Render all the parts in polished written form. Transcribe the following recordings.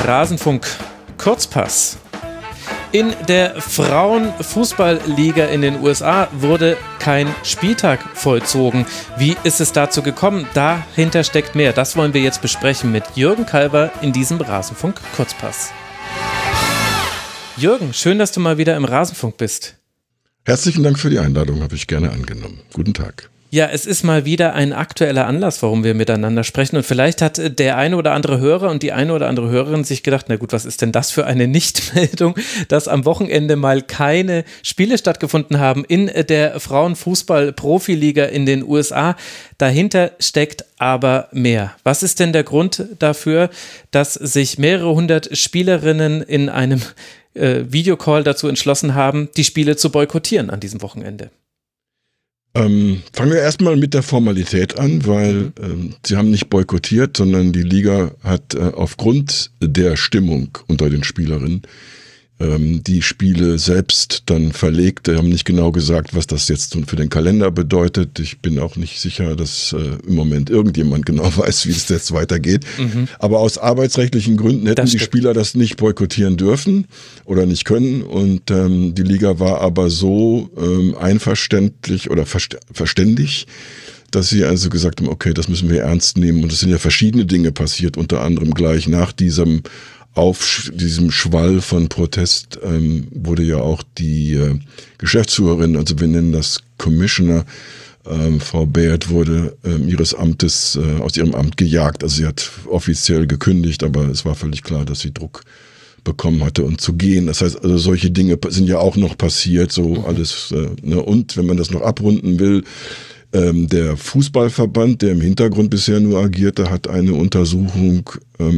Rasenfunk Kurzpass. In der Frauenfußballliga in den USA wurde kein Spieltag vollzogen. Wie ist es dazu gekommen? Dahinter steckt mehr. Das wollen wir jetzt besprechen mit Jürgen Kalver in diesem Rasenfunk Kurzpass. Jürgen, schön, dass du mal wieder im Rasenfunk bist. Herzlichen Dank für die Einladung, habe ich gerne angenommen. Guten Tag. Ja, es ist mal wieder ein aktueller Anlass, warum wir miteinander sprechen, und vielleicht hat der eine oder andere Hörer und die eine oder andere Hörerin sich gedacht, na gut, was ist denn das für eine Nichtmeldung, dass am Wochenende mal keine Spiele stattgefunden haben in der Frauenfußball-Profiliga in den USA. Dahinter steckt aber mehr. Was ist denn der Grund dafür, dass sich mehrere hundert Spielerinnen in einem Videocall dazu entschlossen haben, die Spiele zu boykottieren an diesem Wochenende? Fangen wir erstmal mit der Formalität an, weil sie haben nicht boykottiert, sondern die Liga hat aufgrund der Stimmung unter den Spielerinnen die Spiele selbst dann verlegt. Wir haben nicht genau gesagt, was das jetzt für den Kalender bedeutet. Ich bin auch nicht sicher, dass im Moment irgendjemand genau weiß, wie es jetzt weitergeht. Aber aus arbeitsrechtlichen Gründen hätten die Spieler das nicht boykottieren dürfen oder nicht können. Und die Liga war aber so einverständlich oder verständig, dass sie also gesagt haben, okay, das müssen wir ernst nehmen. Und es sind ja verschiedene Dinge passiert, unter anderem gleich nach diesem Schwall von Protest wurde ja auch die Geschäftsführerin, also wir nennen das Commissioner, Frau Baird, wurde ihres Amtes aus ihrem Amt gejagt. Also sie hat offiziell gekündigt, aber es war völlig klar, dass sie Druck bekommen hatte, um zu gehen. Das heißt, also solche Dinge sind ja auch noch passiert, so alles. Und wenn man das noch abrunden will, der Fußballverband, der im Hintergrund bisher nur agierte, hat eine Untersuchung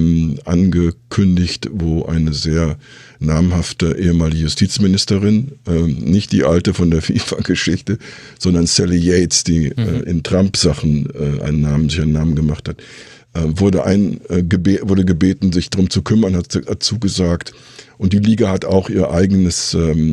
angekündigt, wo eine sehr namhafte ehemalige Justizministerin, nicht die alte von der FIFA-Geschichte, sondern Sally Yates, die in Trump-Sachen sich einen Namen gemacht hat, wurde gebeten, sich darum zu kümmern, hat zugesagt. Und die Liga hat auch ihr eigenes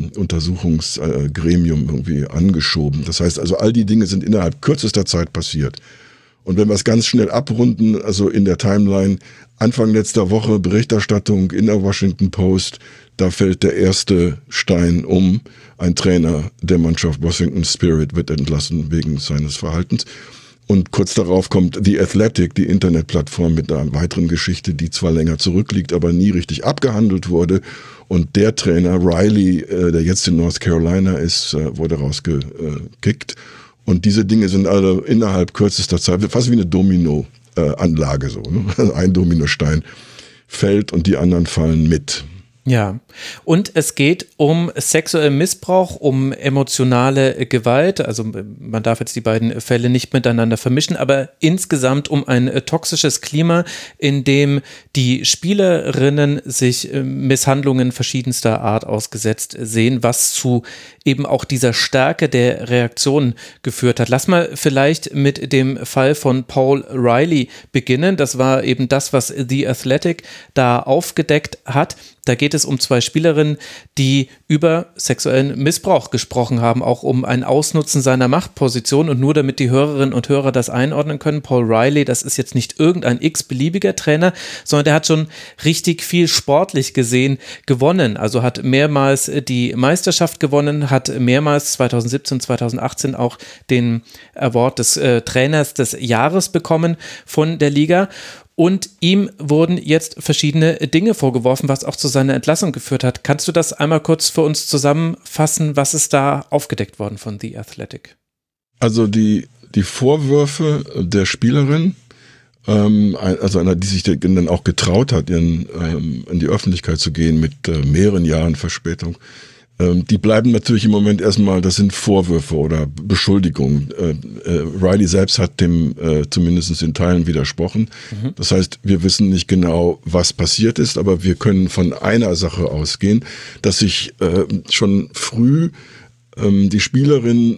Untersuchungsgremium irgendwie angeschoben. Das heißt also, all die Dinge sind innerhalb kürzester Zeit passiert. Und wenn wir es ganz schnell abrunden, also in der Timeline, Anfang letzter Woche Berichterstattung in der Washington Post, da fällt der erste Stein um. Ein Trainer der Mannschaft Washington Spirit wird entlassen wegen seines Verhaltens. Und kurz darauf kommt The Athletic, die Internetplattform, mit einer weiteren Geschichte, die zwar länger zurückliegt, aber nie richtig abgehandelt wurde. Und der Trainer, Riley, der jetzt in North Carolina ist, wurde rausgekickt. Und diese Dinge sind alle innerhalb kürzester Zeit, fast wie eine Domino-Anlage, so, ne? Ein Dominostein fällt und die anderen fallen mit. Ja, und es geht um sexuellen Missbrauch, um emotionale Gewalt, also man darf jetzt die beiden Fälle nicht miteinander vermischen, aber insgesamt um ein toxisches Klima, in dem die Spielerinnen sich Misshandlungen verschiedenster Art ausgesetzt sehen, was zu eben auch dieser Stärke der Reaktion geführt hat. Lass mal vielleicht mit dem Fall von Paul Riley beginnen. Das war eben das, was The Athletic da aufgedeckt hat. Da geht es um zwei Spielerinnen, die über sexuellen Missbrauch gesprochen haben, auch um ein Ausnutzen seiner Machtposition. Und nur damit die Hörerinnen und Hörer das einordnen können, Paul Riley, das ist jetzt nicht irgendein x-beliebiger Trainer, sondern der hat schon richtig viel sportlich gesehen gewonnen. Also hat mehrmals die Meisterschaft gewonnen, hat mehrmals 2017, 2018 auch den Award des Trainers des Jahres bekommen von der Liga. Und ihm wurden jetzt verschiedene Dinge vorgeworfen, was auch zu seiner Entlassung geführt hat. Kannst du das einmal kurz für uns zusammenfassen? Was ist da aufgedeckt worden von The Athletic? Also die Vorwürfe der Spielerin, also einer, die sich dann auch getraut hat, in die Öffentlichkeit zu gehen mit mehreren Jahren Verspätung, die bleiben natürlich im Moment erstmal, das sind Vorwürfe oder Beschuldigungen. Riley selbst hat dem zumindest in Teilen widersprochen. Das heißt, wir wissen nicht genau, was passiert ist, aber wir können von einer Sache ausgehen, dass sich schon früh die Spielerin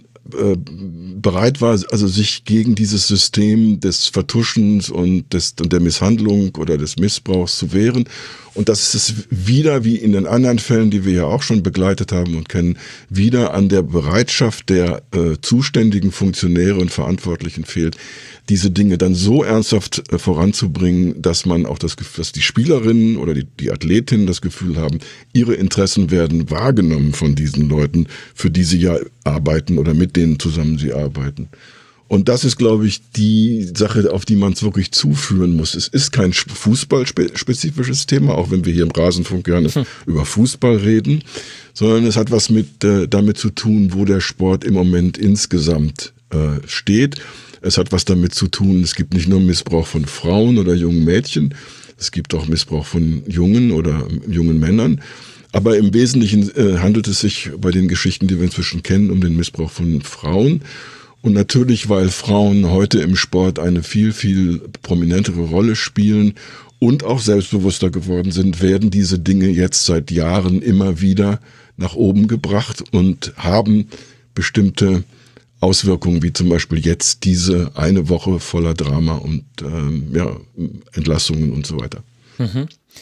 bereit war, also sich gegen dieses System des Vertuschens und der Misshandlung oder des Missbrauchs zu wehren Und das ist wieder, wie in den anderen Fällen, die wir ja auch schon begleitet haben und kennen, wieder an der Bereitschaft der zuständigen Funktionäre und Verantwortlichen fehlt, diese Dinge dann so ernsthaft voranzubringen, dass man auch dass die Spielerinnen oder die Athletinnen das Gefühl haben, ihre Interessen werden wahrgenommen von diesen Leuten, für die sie ja arbeiten oder mit denen zusammen sie arbeiten. Und das ist, glaube ich, die Sache, auf die man es wirklich zuführen muss. Es ist kein fußballspezifisches Thema, auch wenn wir hier im Rasenfunk gerne über Fußball reden, sondern es hat was damit zu tun, wo der Sport im Moment insgesamt steht. Es hat was damit zu tun, es gibt nicht nur Missbrauch von Frauen oder jungen Mädchen, es gibt auch Missbrauch von jungen oder jungen Männern. Aber im Wesentlichen handelt es sich bei den Geschichten, die wir inzwischen kennen, um den Missbrauch von Frauen. Und natürlich, weil Frauen heute im Sport eine viel, viel prominentere Rolle spielen und auch selbstbewusster geworden sind, werden diese Dinge jetzt seit Jahren immer wieder nach oben gebracht und haben bestimmte Auswirkungen, wie zum Beispiel jetzt diese eine Woche voller Drama und Entlassungen und so weiter. Mhm.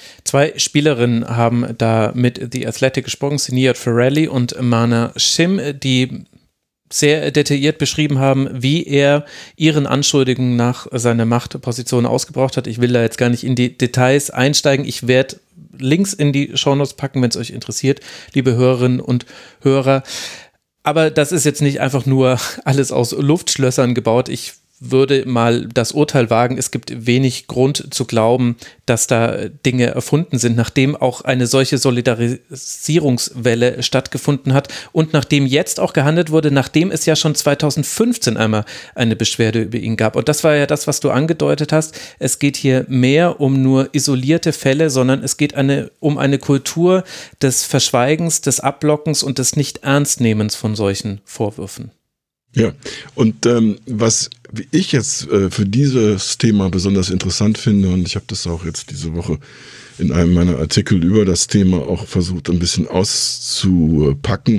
2 Spielerinnen haben da mit The Athletic gesprochen, Sinead Farrelly und Mana Shim, die sehr detailliert beschrieben haben, wie er ihren Anschuldigungen nach seiner Machtposition ausgebraucht hat. Ich will da jetzt gar nicht in die Details einsteigen. Ich werde Links in die Shownotes packen, wenn es euch interessiert, liebe Hörerinnen und Hörer. Aber das ist jetzt nicht einfach nur alles aus Luftschlössern gebaut. Ich würde mal das Urteil wagen, es gibt wenig Grund zu glauben, dass da Dinge erfunden sind, nachdem auch eine solche Solidarisierungswelle stattgefunden hat und nachdem jetzt auch gehandelt wurde, nachdem es ja schon 2015 einmal eine Beschwerde über ihn gab. Und das war ja das, was du angedeutet hast. Es geht hier mehr um nur isolierte Fälle, sondern es geht um eine Kultur des Verschweigens, des Ablockens und des Nicht-Ernstnehmens von solchen Vorwürfen. Ja, und was ich jetzt für dieses Thema besonders interessant finde, und ich habe das auch jetzt diese Woche in einem meiner Artikel über das Thema auch versucht, ein bisschen auszupacken,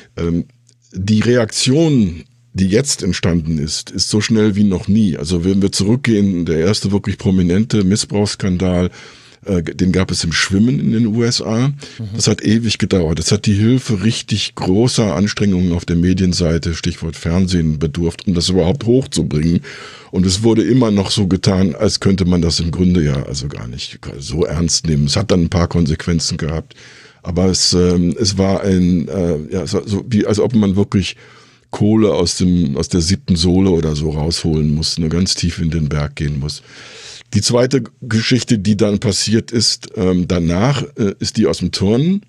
die Reaktion, die jetzt entstanden ist so schnell wie noch nie. Also wenn wir zurückgehen, der erste wirklich prominente Missbrauchsskandal, den gab es im Schwimmen in den USA. Das hat ewig gedauert. Das hat die Hilfe richtig großer Anstrengungen auf der Medienseite, Stichwort Fernsehen, bedurft, um das überhaupt hochzubringen. Und es wurde immer noch so getan, als könnte man das im Grunde ja also gar nicht so ernst nehmen. Es hat dann ein paar Konsequenzen gehabt. Aber es war so wie als ob man wirklich Kohle aus der 7. Sohle oder so rausholen muss, nur ganz tief in den Berg gehen muss. Die zweite Geschichte, die dann passiert ist, danach ist die aus dem Turnen,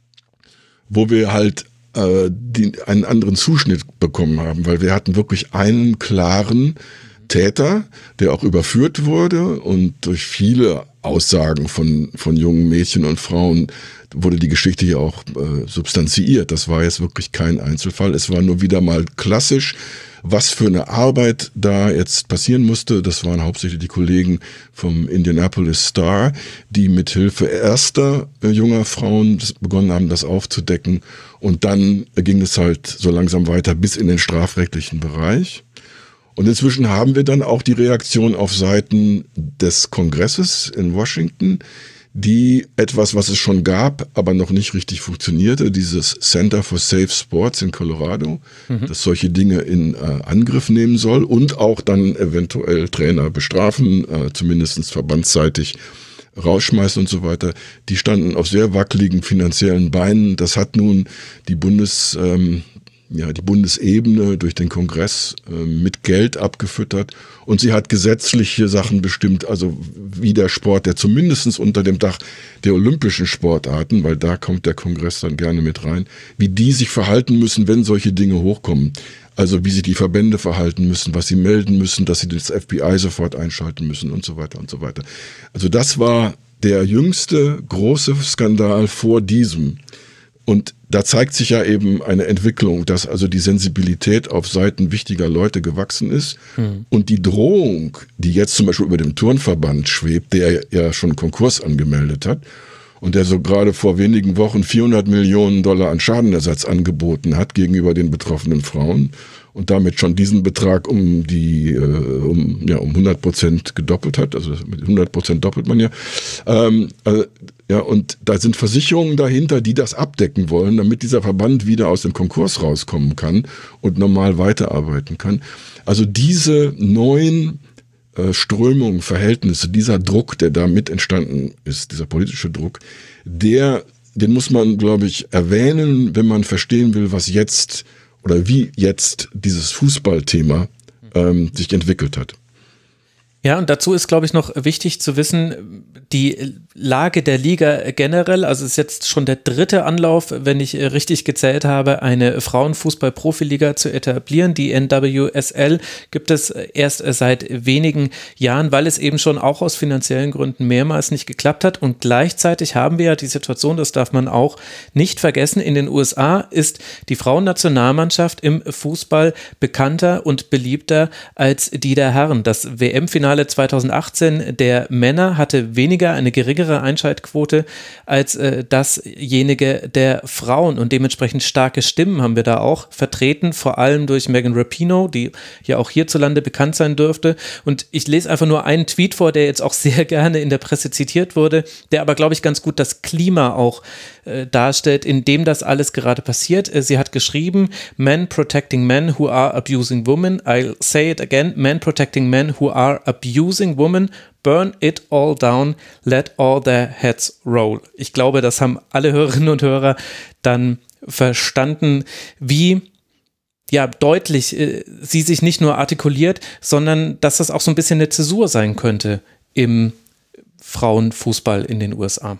wo wir halt einen anderen Zuschnitt bekommen haben, weil wir hatten wirklich einen klaren Täter, der auch überführt wurde und durch viele Aussagen von jungen Mädchen und Frauen wurde die Geschichte hier auch substanziiert. Das war jetzt wirklich kein Einzelfall. Es war nur wieder mal klassisch, was für eine Arbeit da jetzt passieren musste. Das waren hauptsächlich die Kollegen vom Indianapolis Star, die mit Hilfe erster junger Frauen begonnen haben, das aufzudecken. Und dann ging es halt so langsam weiter bis in den strafrechtlichen Bereich. Und inzwischen haben wir dann auch die Reaktion auf Seiten des Kongresses in Washington, die etwas, was es schon gab, aber noch nicht richtig funktionierte, dieses Center for Safe Sports in Colorado, das solche Dinge in Angriff nehmen soll und auch dann eventuell Trainer bestrafen, zumindest verbandsseitig rausschmeißen und so weiter. Die standen auf sehr wackeligen finanziellen Beinen. Das hat nun die Bundesebene durch den Kongress mit Geld abgefüttert und sie hat gesetzliche Sachen bestimmt, also wie der Sport, der zumindest unter dem Dach der olympischen Sportarten, weil da kommt der Kongress dann gerne mit rein, wie die sich verhalten müssen, wenn solche Dinge hochkommen. Also wie sich die Verbände verhalten müssen, was sie melden müssen, dass sie das FBI sofort einschalten müssen und so weiter und so weiter. Also das war der jüngste große Skandal vor diesem. Und da zeigt sich ja eben eine Entwicklung, dass also die Sensibilität auf Seiten wichtiger Leute gewachsen ist. Und die Drohung, die jetzt zum Beispiel über dem Turnverband schwebt, der ja schon Konkurs angemeldet hat und der so gerade vor wenigen Wochen $400 Millionen an Schadenersatz angeboten hat gegenüber den betroffenen Frauen und damit schon diesen Betrag um 100% gedoppelt hat. Also mit 100% doppelt man ja. Und da sind Versicherungen dahinter, die das abdecken wollen, damit dieser Verband wieder aus dem Konkurs rauskommen kann und normal weiterarbeiten kann. Also diese neuen Strömungen, Verhältnisse, dieser Druck, der da mit entstanden ist, dieser politische Druck, den muss man, glaube ich, erwähnen, wenn man verstehen will, was jetzt oder wie jetzt dieses Fußballthema sich entwickelt hat. Ja, und dazu ist, glaube ich, noch wichtig zu wissen, die Lage der Liga generell, also es ist jetzt schon der 3. Anlauf, wenn ich richtig gezählt habe, eine Frauenfußball-Profiliga zu etablieren. Die NWSL gibt es erst seit wenigen Jahren, weil es eben schon auch aus finanziellen Gründen mehrmals nicht geklappt hat. Und gleichzeitig haben wir ja die Situation, das darf man auch nicht vergessen, in den USA ist die Frauennationalmannschaft im Fußball bekannter und beliebter als die der Herren. Das WM-Finale 2018 der Männer hatte eine geringere Einschaltquote als dasjenige der Frauen und dementsprechend starke Stimmen haben wir da auch vertreten, vor allem durch Megan Rapinoe, die ja auch hierzulande bekannt sein dürfte. Und ich lese einfach nur einen Tweet vor, der jetzt auch sehr gerne in der Presse zitiert wurde, der aber, glaube ich, ganz gut das Klima auch darstellt, in dem das alles gerade passiert. Sie hat geschrieben, Men protecting men who are abusing women. I'll say it again, men protecting men who are abusing women. Burn it all down, let all their heads roll. Ich glaube, das haben alle Hörerinnen und Hörer dann verstanden, wie deutlich sie sich nicht nur artikuliert, sondern dass das auch so ein bisschen eine Zäsur sein könnte im Frauenfußball in den USA.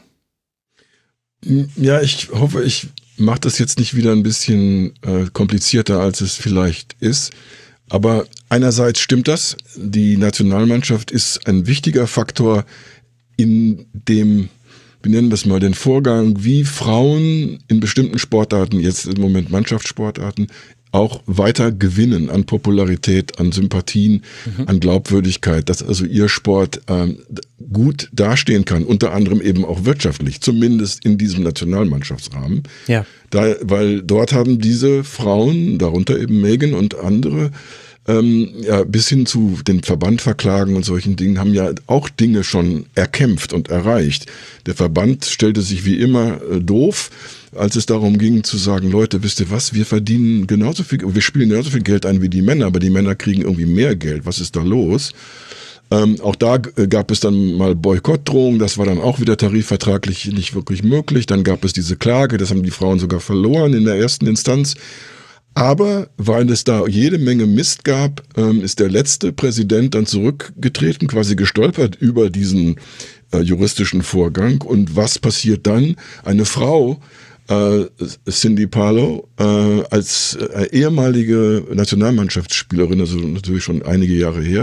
Ja, ich hoffe, ich mache das jetzt nicht wieder ein bisschen komplizierter, als es vielleicht ist. Aber einerseits stimmt das. Die Nationalmannschaft ist ein wichtiger Faktor in dem, wir nennen das mal den Vorgang, wie Frauen in bestimmten Sportarten, jetzt im Moment Mannschaftssportarten, auch weiter gewinnen an Popularität, an Sympathien, an Glaubwürdigkeit, dass also ihr Sport gut dastehen kann, unter anderem eben auch wirtschaftlich, zumindest in diesem Nationalmannschaftsrahmen. Ja. Weil dort haben diese Frauen, darunter eben Megan und andere, bis hin zu den Verband verklagen und solchen Dingen, haben ja auch Dinge schon erkämpft und erreicht. Der Verband stellte sich wie immer doof, als es darum ging zu sagen, Leute, wisst ihr was, wir verdienen genauso viel, wir spielen genauso viel Geld ein wie die Männer, aber die Männer kriegen irgendwie mehr Geld. Was ist da los? Auch da gab es dann mal Boykottdrohungen, das war dann auch wieder tarifvertraglich nicht wirklich möglich. Dann gab es diese Klage, das haben die Frauen sogar verloren in der ersten Instanz. Aber weil es da jede Menge Mist gab, ist der letzte Präsident dann zurückgetreten, quasi gestolpert über diesen juristischen Vorgang. Und was passiert dann? Eine Frau, Cindy Parlow, als ehemalige Nationalmannschaftsspielerin, also natürlich schon einige Jahre her,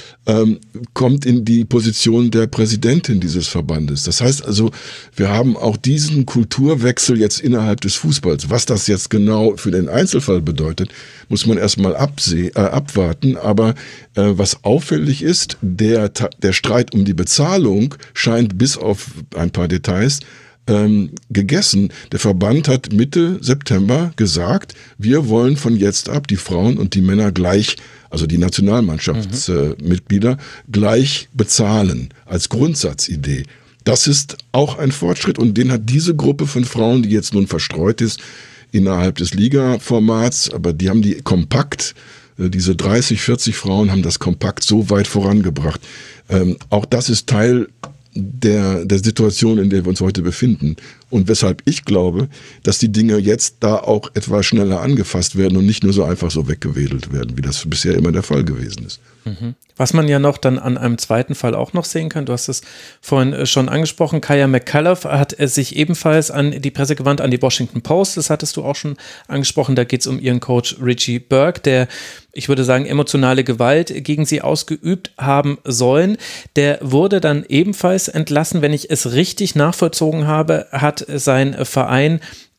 kommt in die Position der Präsidentin dieses Verbandes. Das heißt also, wir haben auch diesen Kulturwechsel jetzt innerhalb des Fußballs. Was das jetzt genau für den Einzelfall bedeutet, muss man erstmal abwarten. Aber was auffällig ist, der Streit um die Bezahlung scheint bis auf ein paar Details gegessen. Der Verband hat Mitte September gesagt, wir wollen von jetzt ab die Frauen und die Männer gleich, also die Nationalmannschaftsmitglieder, gleich bezahlen, als Grundsatzidee. Das ist auch ein Fortschritt und den hat diese Gruppe von Frauen, die jetzt nun verstreut ist, innerhalb des Liga-Formats, aber die haben die kompakt, diese 30, 40 Frauen haben das kompakt so weit vorangebracht. Auch das ist Teil der Situation, in der wir uns heute befinden. Und weshalb ich glaube, dass die Dinge jetzt da auch etwas schneller angefasst werden und nicht nur so einfach so weggewedelt werden, wie das bisher immer der Fall gewesen ist. Was man ja noch dann an einem zweiten Fall auch noch sehen kann, du hast es vorhin schon angesprochen, Kaya McCullough hat sich ebenfalls an die Presse gewandt, an die Washington Post, das hattest du auch schon angesprochen, da geht es um ihren Coach Richie Burke, der, ich würde sagen, emotionale Gewalt gegen sie ausgeübt haben sollen. Der wurde dann ebenfalls entlassen, wenn ich es richtig nachvollzogen habe, hat sein Verein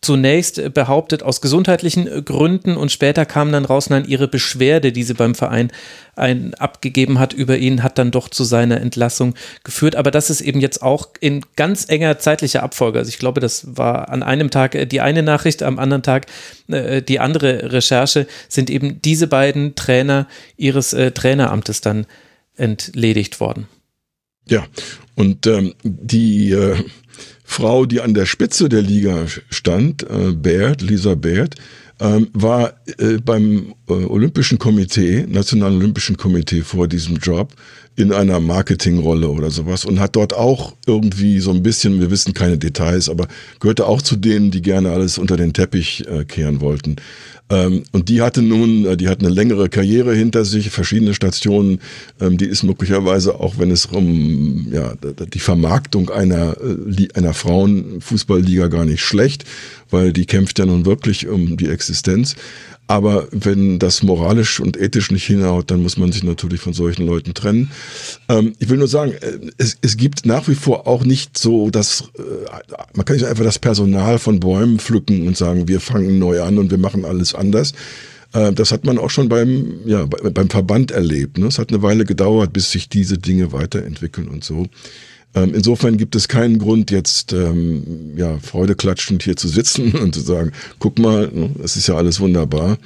zunächst behauptet aus gesundheitlichen Gründen und später kam dann raus, nein, ihre Beschwerde, die sie beim Verein abgegeben hat über ihn, hat dann doch zu seiner Entlassung geführt. Aber das ist eben jetzt auch in ganz enger zeitlicher Abfolge. Also ich glaube, das war an einem Tag die eine Nachricht, am anderen Tag die andere Recherche, sind eben diese beiden Trainer ihres Traineramtes dann entledigt worden. Ja, und die Frau, die an der Spitze der Liga stand, Lisa Baird, war beim Olympischen Komitee, Nationalen Olympischen Komitee vor diesem Job in einer Marketingrolle oder sowas und hat dort auch irgendwie so ein bisschen, wir wissen keine Details, aber gehörte auch zu denen, die gerne alles unter den Teppich kehren wollten. Und die hat eine längere Karriere hinter sich, verschiedene Stationen. Die ist möglicherweise, auch wenn es um die Vermarktung einer Frauenfußballliga gar nicht schlecht, weil die kämpft ja nun wirklich um die Existenz. Aber wenn das moralisch und ethisch nicht hinhaut, dann muss man sich natürlich von solchen Leuten trennen. Ich will nur sagen, es gibt nach wie vor auch nicht so man kann nicht einfach das Personal von Bäumen pflücken und sagen, wir fangen neu an und wir machen alles anders. Das hat man auch schon beim Verband erlebt. Ne? Es hat eine Weile gedauert, bis sich diese Dinge weiterentwickeln und so. Insofern gibt es keinen Grund, jetzt freudeklatschend hier zu sitzen und zu sagen, guck mal, es ist ja alles wunderbar.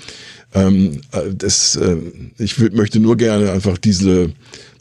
Ich möchte nur gerne einfach diese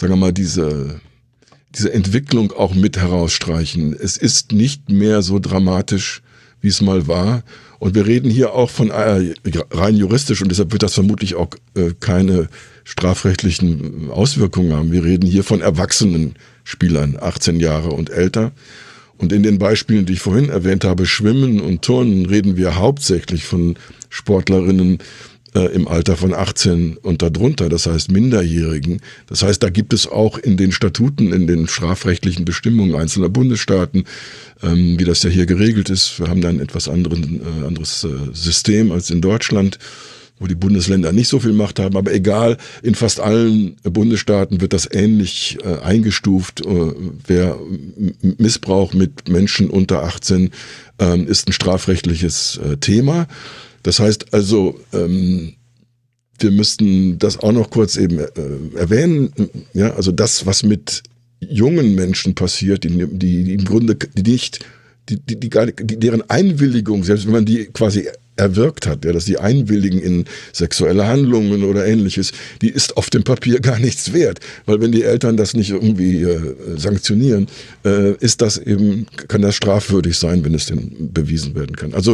Entwicklung auch mit herausstreichen. Es ist nicht mehr so dramatisch, wie es mal war. Und wir reden hier auch von rein juristisch und deshalb wird das vermutlich auch keine strafrechtlichen Auswirkungen haben. Wir reden hier von erwachsenen Spielern, 18 Jahre und älter. Und in den Beispielen, die ich vorhin erwähnt habe, Schwimmen und Turnen, reden wir hauptsächlich von Sportlerinnen im Alter von 18 und darunter, das heißt Minderjährigen. Das heißt, da gibt es auch in den Statuten, in den strafrechtlichen Bestimmungen einzelner Bundesstaaten, wie das ja hier geregelt ist. Wir haben da ein etwas anderes System als in Deutschland, wo die Bundesländer nicht so viel Macht haben. Aber egal, in fast allen Bundesstaaten wird das ähnlich eingestuft. Wer Missbrauch mit Menschen unter 18 ist ein strafrechtliches Thema. Das heißt also, wir müssten das auch noch kurz eben erwähnen. Ja, also das, was mit jungen Menschen passiert, die im Grunde deren Einwilligung, selbst wenn man die quasi erwirkt hat, dass die einwilligen in sexuelle Handlungen oder Ähnliches, die ist auf dem Papier gar nichts wert, weil wenn die Eltern das nicht irgendwie sanktionieren, kann das strafwürdig sein, wenn es denn bewiesen werden kann. Also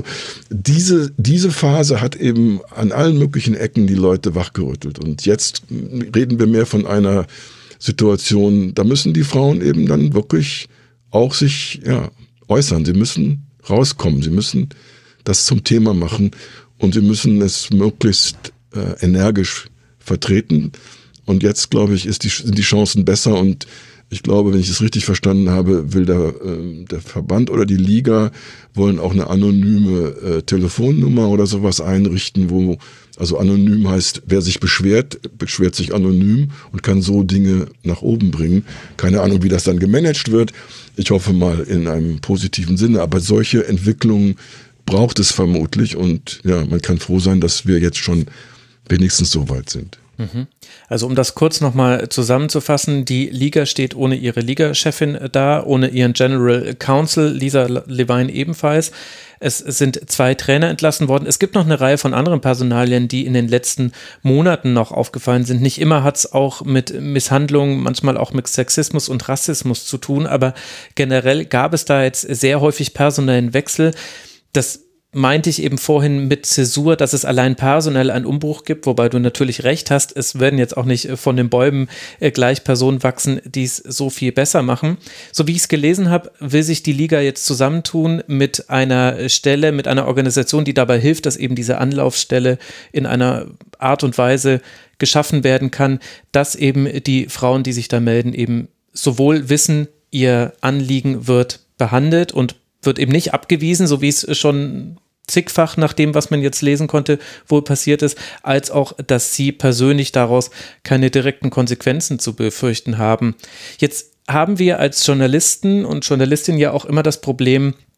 diese Phase hat eben an allen möglichen Ecken die Leute wachgerüttelt und jetzt reden wir mehr von einer Situation, da müssen die Frauen eben dann wirklich auch sich äußern, sie müssen rauskommen, sie müssen das zum Thema machen und sie müssen es möglichst energisch vertreten. Und jetzt, glaube ich, sind die Chancen besser und ich glaube, wenn ich es richtig verstanden habe, will der Verband oder die Liga wollen auch eine anonyme Telefonnummer oder sowas einrichten, also anonym heißt, wer sich beschwert sich anonym und kann so Dinge nach oben bringen. Keine Ahnung, wie das dann gemanagt wird. Ich hoffe mal in einem positiven Sinne, aber solche Entwicklungen braucht es vermutlich und ja, man kann froh sein, dass wir jetzt schon wenigstens so weit sind. Also um das kurz nochmal zusammenzufassen, die Liga steht ohne ihre Ligachefin da, ohne ihren General Counsel, Lisa Levine ebenfalls. Es sind 2 Trainer entlassen worden. Es gibt noch eine Reihe von anderen Personalien, die in den letzten Monaten noch aufgefallen sind. Nicht immer hat es auch mit Misshandlungen, manchmal auch mit Sexismus und Rassismus zu tun, aber generell gab es da jetzt sehr häufig personellen Wechsel. Das meinte ich eben vorhin mit Zäsur, dass es allein personell einen Umbruch gibt, wobei du natürlich recht hast, es werden jetzt auch nicht von den Bäumen gleich Personen wachsen, die es so viel besser machen. So wie ich es gelesen habe, will sich die Liga jetzt zusammentun mit einer Stelle, mit einer Organisation, die dabei hilft, dass eben diese Anlaufstelle in einer Art und Weise geschaffen werden kann, dass eben die Frauen, die sich da melden, eben sowohl wissen, ihr Anliegen wird behandelt und wird eben nicht abgewiesen, so wie es schon zigfach nach dem, was man jetzt lesen konnte, wohl passiert ist, als auch, dass sie persönlich daraus keine direkten Konsequenzen zu befürchten haben. Jetzt haben wir als Journalisten und Journalistinnen ja auch immer das Problem,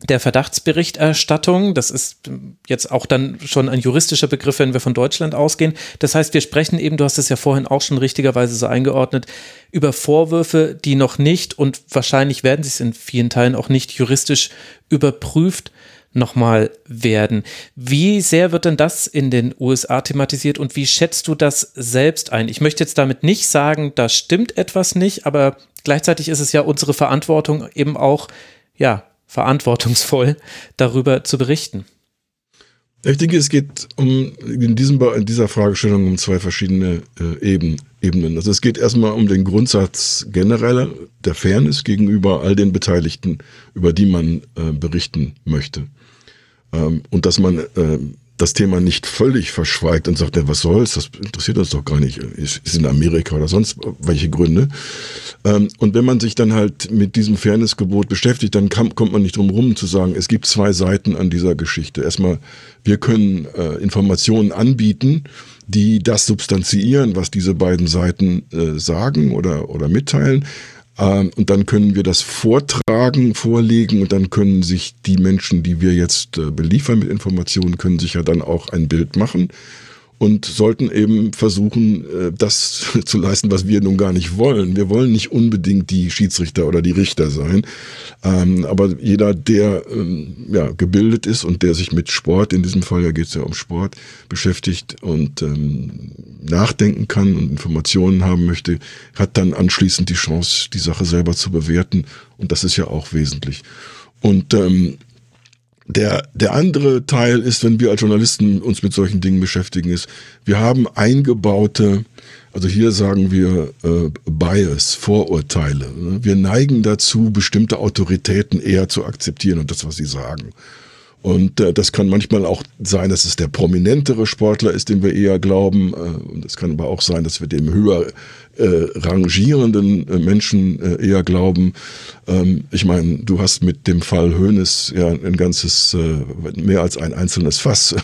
der Verdachtsberichterstattung. Das ist jetzt auch dann schon ein juristischer Begriff, wenn wir von Deutschland ausgehen. Das heißt, wir sprechen eben, du hast es ja vorhin auch schon richtigerweise so eingeordnet, über Vorwürfe, die noch nicht und wahrscheinlich werden sie es in vielen Teilen auch nicht juristisch überprüft nochmal werden. Wie sehr wird denn das in den USA thematisiert und wie schätzt du das selbst ein? Ich möchte jetzt damit nicht sagen, da stimmt etwas nicht, aber gleichzeitig ist es ja unsere Verantwortung eben auch, ja, verantwortungsvoll darüber zu berichten. Ich denke, es geht in dieser Fragestellung um zwei verschiedene Ebenen. Also es geht erstmal um den Grundsatz generell der Fairness gegenüber all den Beteiligten, über die man berichten möchte. Und dass man das Thema nicht völlig verschweigt und sagt, ja, was soll's, das interessiert uns doch gar nicht, ist in Amerika oder sonst welche Gründe. Und wenn man sich dann halt mit diesem Fairnessgebot beschäftigt, dann kommt man nicht drum rum zu sagen, es gibt zwei Seiten an dieser Geschichte. Erstmal, wir können Informationen anbieten, die das substanziieren, was diese beiden Seiten sagen oder mitteilen. Und dann können wir das vorlegen und dann können sich die Menschen, die wir jetzt beliefern mit Informationen, können sich ja dann auch ein Bild machen und sollten eben versuchen, das zu leisten, was wir nun gar nicht wollen. Wir wollen nicht unbedingt die Schiedsrichter oder die Richter sein, aber jeder, der gebildet ist und der sich mit Sport, in diesem Fall ja geht es ja um Sport, beschäftigt und nachdenken kann und Informationen haben möchte, hat dann anschließend die Chance, die Sache selber zu bewerten und das ist ja auch wesentlich. Und der andere Teil ist, wenn wir als Journalisten uns mit solchen Dingen beschäftigen, ist, wir haben eingebaute, also hier sagen wir Bias, Vorurteile. Wir neigen dazu, bestimmte Autoritäten eher zu akzeptieren und das, was sie sagen. Und das kann manchmal auch sein, dass es der prominentere Sportler ist, dem wir eher glauben. Und es kann aber auch sein, dass wir dem höher rangierenden Menschen eher glauben. Ich meine, du hast mit dem Fall Hoeneß ja ein ganzes, mehr als ein einzelnes Fass.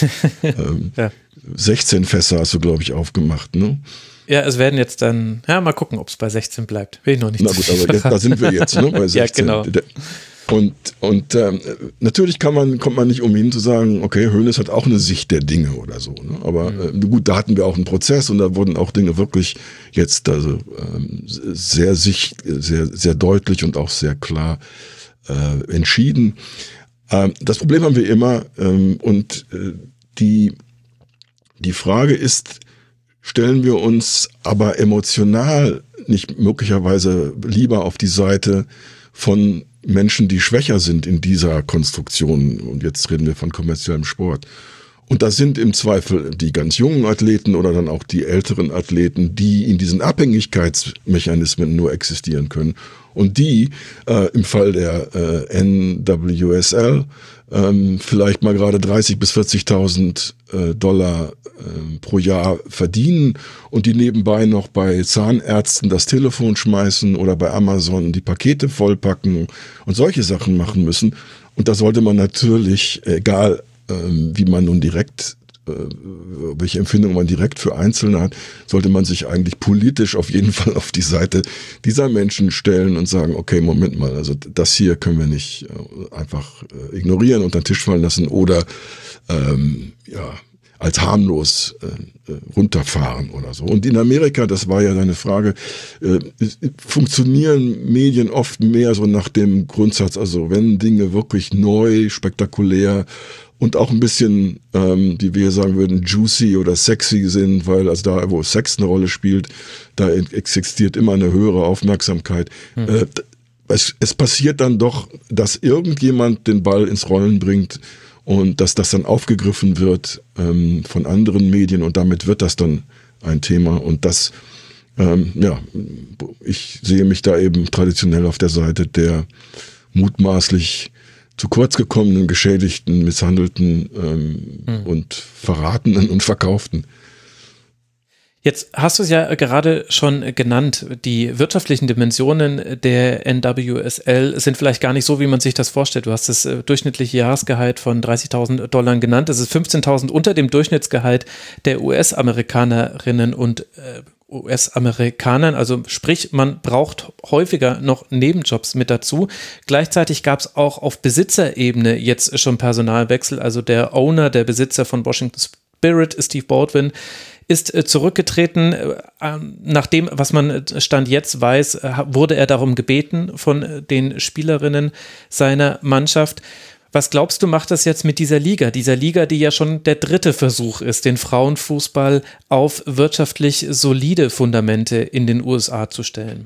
Ja. 16 Fässer hast du, glaube ich, aufgemacht, ne? Ja, es werden jetzt dann, ja, mal gucken, ob es bei 16 bleibt. Will ich noch nicht. Na gut, aber da sind wir jetzt, ne? Bei 16. Ja, genau. Und natürlich kommt man nicht umhin zu sagen, okay, Hoeneß hat auch eine Sicht der Dinge oder so. Ne? Aber gut, da hatten wir auch einen Prozess und da wurden auch Dinge wirklich jetzt sehr deutlich und auch sehr klar entschieden. Das Problem haben wir immer und die Frage ist, stellen wir uns aber emotional nicht möglicherweise lieber auf die Seite von Menschen, die schwächer sind in dieser Konstruktion. Und jetzt reden wir von kommerziellem Sport. Und das sind im Zweifel die ganz jungen Athleten oder dann auch die älteren Athleten, die in diesen Abhängigkeitsmechanismen nur existieren können. Und die im Fall der NWSL vielleicht mal gerade 30.000 bis 40.000 Dollar pro Jahr verdienen und die nebenbei noch bei Zahnärzten das Telefon schmeißen oder bei Amazon die Pakete vollpacken und solche Sachen machen müssen. Und da sollte man natürlich, egal wie man nun direkt, welche Empfindung man direkt für Einzelne hat, sollte man sich eigentlich politisch auf jeden Fall auf die Seite dieser Menschen stellen und sagen, okay, Moment mal, also das hier können wir nicht einfach ignorieren, unter den Tisch fallen lassen oder als harmlos runterfahren oder so. Und in Amerika, das war ja deine Frage, funktionieren Medien oft mehr so nach dem Grundsatz, also wenn Dinge wirklich neu, spektakulär und auch ein bisschen, wie wir sagen würden, juicy oder sexy sind, weil also da, wo Sex eine Rolle spielt, da existiert immer eine höhere Aufmerksamkeit. Es passiert dann doch, dass irgendjemand den Ball ins Rollen bringt und dass das dann aufgegriffen wird von anderen Medien und damit wird das dann ein Thema und das, ich sehe mich da eben traditionell auf der Seite der mutmaßlich zu kurz gekommenen, geschädigten, misshandelten und verratenen und verkauften. Jetzt hast du es ja gerade schon genannt, die wirtschaftlichen Dimensionen der NWSL sind vielleicht gar nicht so, wie man sich das vorstellt. Du hast das durchschnittliche Jahresgehalt von $30.000 genannt. Das ist 15.000 unter dem Durchschnittsgehalt der US-Amerikanerinnen und US-Amerikanern. Also sprich, man braucht häufiger noch Nebenjobs mit dazu. Gleichzeitig gab es auch auf Besitzerebene jetzt schon Personalwechsel. Also der Owner, der Besitzer von Washington Spirit, Steve Baldwin, ist zurückgetreten. Nach dem, was man Stand jetzt weiß, wurde er darum gebeten von den Spielerinnen seiner Mannschaft. Was glaubst du, macht das jetzt mit dieser Liga, die ja schon der dritte Versuch ist, den Frauenfußball auf wirtschaftlich solide Fundamente in den USA zu stellen?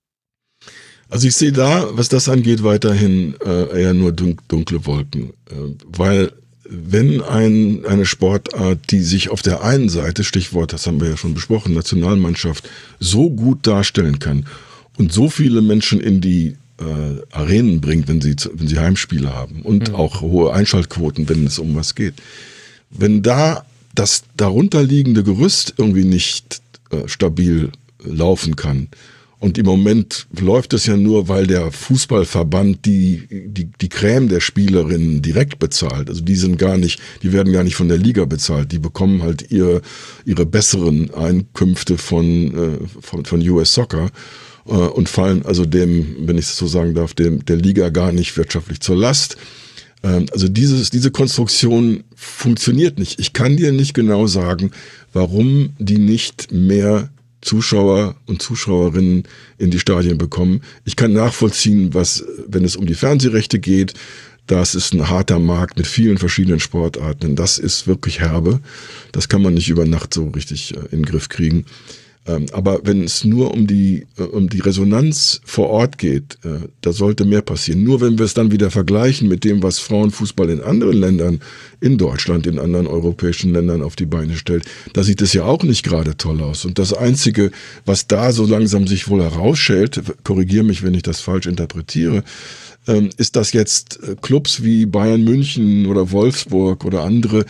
Also ich sehe da, was das angeht, weiterhin eher nur dunkle Wolken, weil wenn eine Sportart, die sich auf der einen Seite, Stichwort, das haben wir ja schon besprochen, Nationalmannschaft, so gut darstellen kann und so viele Menschen in die Arenen bringt, wenn sie Heimspiele haben und auch hohe Einschaltquoten, wenn es um was geht. Wenn da das darunterliegende Gerüst irgendwie nicht stabil laufen kann, und im Moment läuft es ja nur, weil der Fußballverband die Crème der Spielerinnen direkt bezahlt. Also die werden gar nicht von der Liga bezahlt. Die bekommen halt ihre besseren Einkünfte von US Soccer. Und fallen also wenn ich es so sagen darf, der Liga gar nicht wirtschaftlich zur Last. Also diese Konstruktion funktioniert nicht. Ich kann dir nicht genau sagen, warum die nicht mehr Zuschauer und Zuschauerinnen in die Stadien bekommen. Ich kann nachvollziehen, wenn es um die Fernsehrechte geht, das ist ein harter Markt mit vielen verschiedenen Sportarten. Das ist wirklich herbe. Das kann man nicht über Nacht so richtig in den Griff kriegen. Aber wenn es nur um die Resonanz vor Ort geht, da sollte mehr passieren. Nur wenn wir es dann wieder vergleichen mit dem, was Frauenfußball in anderen Ländern, in Deutschland, in anderen europäischen Ländern auf die Beine stellt, da sieht es ja auch nicht gerade toll aus. Und das Einzige, was da so langsam sich wohl herausschält, korrigiere mich, wenn ich das falsch interpretiere, ist, dass jetzt Clubs wie Bayern München oder Wolfsburg oder andere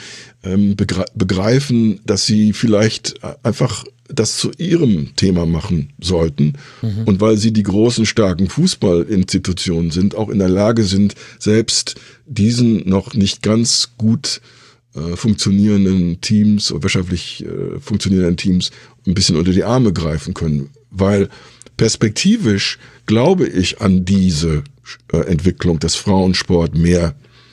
begreifen, dass sie vielleicht einfach das zu ihrem Thema machen sollten. Und weil sie die großen, starken Fußballinstitutionen sind, auch in der Lage sind, selbst diesen noch nicht ganz gut funktionierenden Teams, wirtschaftlich funktionierenden Teams ein bisschen unter die Arme greifen können. Weil perspektivisch glaube ich an diese Entwicklung, dass Frauensport mehr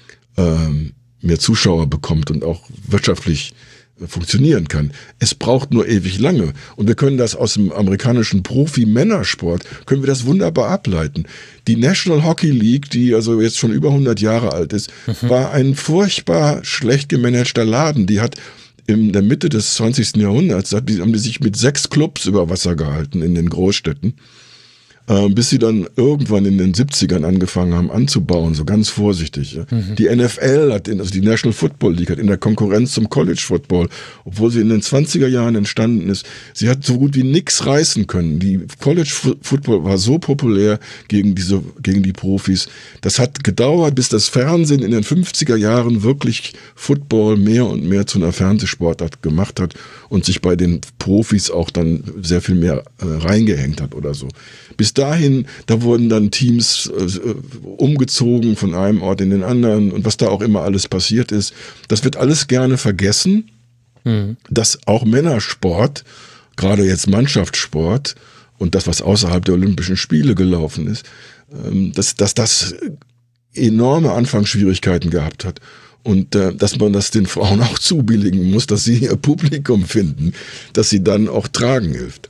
Zuschauer bekommt und auch wirtschaftlich funktionieren kann. Es braucht nur ewig lange. Und wir können das aus dem amerikanischen Profi-Männersport, können wir das wunderbar ableiten. Die National Hockey League, die also jetzt schon über 100 Jahre alt ist, war ein furchtbar schlecht gemanagter Laden. Die hat in der Mitte des 20. Jahrhunderts, haben die sich mit 6 Clubs über Wasser gehalten in den Großstädten. Bis sie dann irgendwann in den 70ern angefangen haben anzubauen, so ganz vorsichtig. Die NFL also die National Football League hat in der Konkurrenz zum College Football, obwohl sie in den 20er Jahren entstanden ist, sie hat so gut wie nichts reißen können. Die College Football war so populär gegen die Profis. Das hat gedauert, bis das Fernsehen in den 50er Jahren wirklich Football mehr und mehr zu einer Fernsehsportart gemacht hat und sich bei den Profis auch dann sehr viel mehr reingehängt hat oder so. Bis dahin, da wurden dann Teams umgezogen von einem Ort in den anderen und was da auch immer alles passiert ist. Das wird alles gerne vergessen, dass auch Männersport, gerade jetzt Mannschaftssport und das, was außerhalb der Olympischen Spiele gelaufen ist, dass das enorme Anfangsschwierigkeiten gehabt hat. Und dass man das den Frauen auch zubilligen muss, dass sie ihr Publikum finden, dass sie dann auch tragen hilft.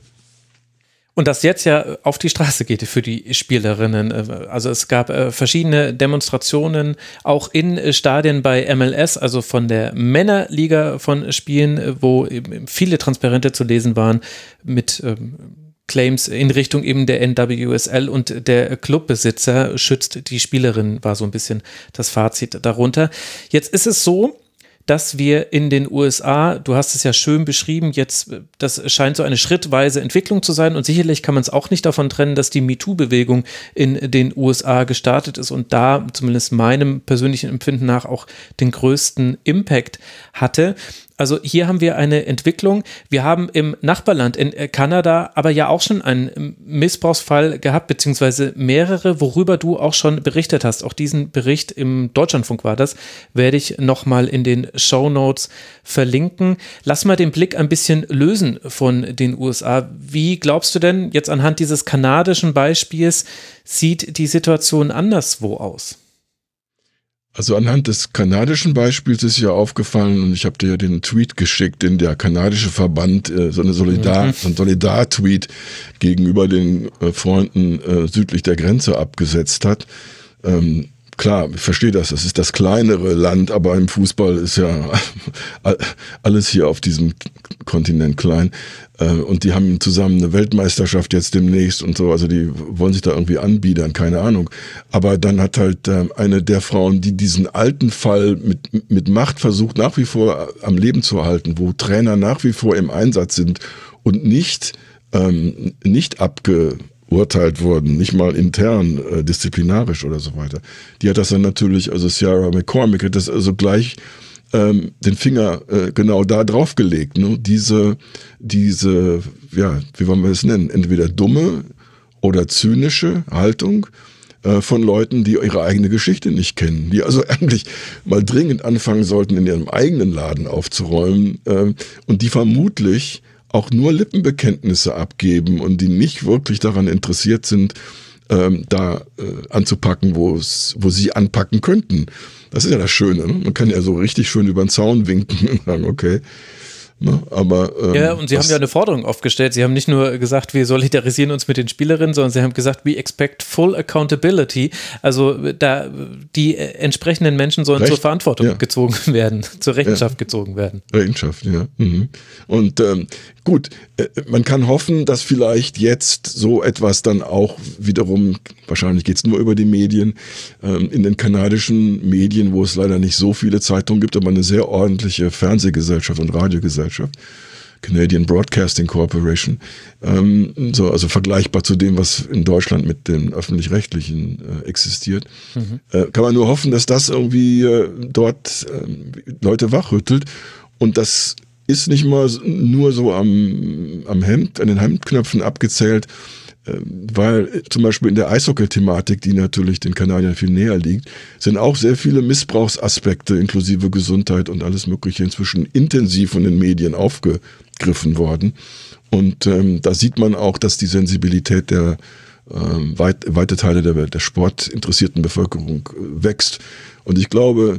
Und das jetzt ja auf die Straße geht für die Spielerinnen. Also es gab verschiedene Demonstrationen, auch in Stadien bei MLS, also von der Männerliga von Spielen, wo eben viele Transparente zu lesen waren mit Claims in Richtung eben der NWSL und der Clubbesitzer schützt die Spielerin, war so ein bisschen das Fazit darunter. Jetzt ist es so, dass wir in den USA, du hast es ja schön beschrieben, jetzt, das scheint so eine schrittweise Entwicklung zu sein und sicherlich kann man es auch nicht davon trennen, dass die MeToo-Bewegung in den USA gestartet ist und da zumindest meinem persönlichen Empfinden nach auch den größten Impact hatte. Also hier haben wir eine Entwicklung. Wir haben im Nachbarland in Kanada aber ja auch schon einen Missbrauchsfall gehabt, beziehungsweise mehrere, worüber du auch schon berichtet hast. Auch diesen Bericht im Deutschlandfunk war das, werde ich nochmal in den Shownotes verlinken. Lass mal den Blick ein bisschen lösen von den USA. Wie glaubst du denn, jetzt anhand dieses kanadischen Beispiels, sieht die Situation anderswo aus? Also anhand des kanadischen Beispiels ist ja aufgefallen, und ich habe dir ja den Tweet geschickt, den der kanadische Verband, so ein Solidar-Tweet gegenüber den Freunden südlich der Grenze abgesetzt hat. Klar, ich verstehe das ist das kleinere Land, aber im Fußball ist ja alles hier auf diesem Kontinent klein. Und die haben zusammen eine Weltmeisterschaft jetzt demnächst und so, also die wollen sich da irgendwie anbiedern, keine Ahnung. Aber dann hat halt eine der Frauen, die diesen alten Fall mit Macht versucht, nach wie vor am Leben zu erhalten, wo Trainer nach wie vor im Einsatz sind und nicht abgeurteilt wurden, nicht mal intern, disziplinarisch oder so weiter. Die hat das dann natürlich, also Ciara McCormick hat das also gleich den Finger genau da drauf gelegt. Ne? Diese, ja, wie wollen wir das nennen? Entweder dumme oder zynische Haltung von Leuten, die ihre eigene Geschichte nicht kennen, die also eigentlich mal dringend anfangen sollten, in ihrem eigenen Laden aufzuräumen und die vermutlich auch nur Lippenbekenntnisse abgeben und die nicht wirklich daran interessiert sind, anzupacken, wo sie anpacken könnten. Das ist ja das Schöne. Ne? Man kann ja so richtig schön über den Zaun winken und sagen, okay. Ne? Aber, ja, und sie haben ja eine Forderung aufgestellt. Sie haben nicht nur gesagt, wir solidarisieren uns mit den Spielerinnen, sondern sie haben gesagt, we expect full accountability. Also die entsprechenden Menschen sollen zur Verantwortung gezogen werden, zur Rechenschaft gezogen werden. Rechenschaft, ja. Mhm. Und gut, man kann hoffen, dass vielleicht jetzt so etwas dann auch wiederum, wahrscheinlich geht es nur über die Medien, in den kanadischen Medien, wo es leider nicht so viele Zeitungen gibt, aber eine sehr ordentliche Fernsehgesellschaft und Radiogesellschaft, Canadian Broadcasting Corporation, also vergleichbar zu dem, was in Deutschland mit den Öffentlich-Rechtlichen existiert. Kann man nur hoffen, dass das irgendwie dort Leute wachrüttelt, und das ist nicht mal nur so am Hemd, an den Hemdknöpfen abgezählt, weil zum Beispiel in der Eishockey-Thematik, die natürlich den Kanadiern viel näher liegt, sind auch sehr viele Missbrauchsaspekte inklusive Gesundheit und alles Mögliche inzwischen intensiv von den Medien aufgegriffen worden. Und da sieht man auch, dass die Sensibilität der weite Teile der sportinteressierten Bevölkerung wächst. Und ich glaube,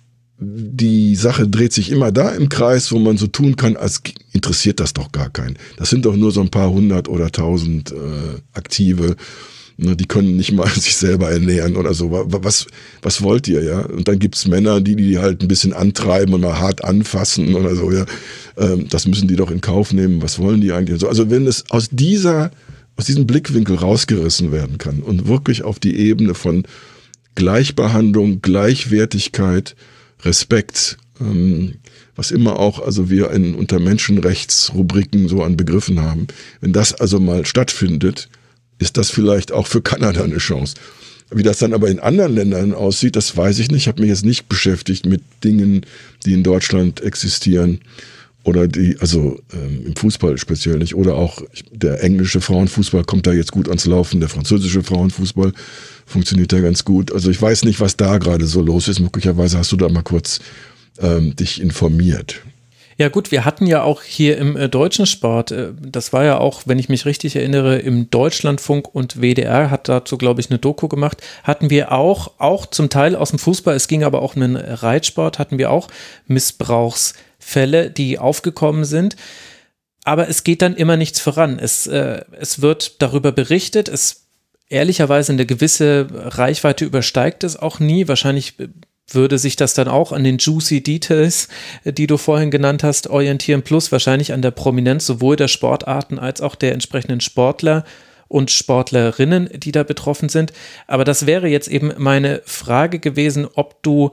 die Sache dreht sich immer da im Kreis, wo man so tun kann, als interessiert das doch gar keinen. Das sind doch nur so ein paar 100 oder 1000 Aktive, ne, die können nicht mal sich selber ernähren oder so. Was wollt ihr, ja? Und dann gibt's Männer, die halt ein bisschen antreiben und mal hart anfassen oder so, ja. Das müssen die doch in Kauf nehmen. Was wollen die eigentlich? Also wenn es aus diesem Blickwinkel rausgerissen werden kann und wirklich auf die Ebene von Gleichbehandlung, Gleichwertigkeit, Respekt, was immer auch also wir unter Menschenrechtsrubriken so an Begriffen haben. Wenn das also mal stattfindet, ist das vielleicht auch für Kanada eine Chance. Wie das dann aber in anderen Ländern aussieht, das weiß ich nicht. Ich habe mich jetzt nicht beschäftigt mit Dingen, die in Deutschland existieren oder die, also im Fußball speziell nicht. Oder auch der englische Frauenfußball kommt da jetzt gut ans Laufen, der französische Frauenfußball funktioniert da ganz gut. Also ich weiß nicht, was da gerade so los ist. Möglicherweise hast du da mal kurz dich informiert. Ja gut, wir hatten ja auch hier im deutschen Sport, das war ja auch, wenn ich mich richtig erinnere, im Deutschlandfunk und WDR hat dazu, glaube ich, eine Doku gemacht, hatten wir auch zum Teil aus dem Fußball, es ging aber auch um den Reitsport, hatten wir auch Missbrauchsfälle, die aufgekommen sind. Aber es geht dann immer nichts voran. Es wird darüber berichtet, ehrlicherweise eine gewisse Reichweite übersteigt es auch nie. Wahrscheinlich würde sich das dann auch an den juicy Details, die du vorhin genannt hast, orientieren, plus wahrscheinlich an der Prominenz sowohl der Sportarten als auch der entsprechenden Sportler und Sportlerinnen, die da betroffen sind. Aber das wäre jetzt eben meine Frage gewesen, ob du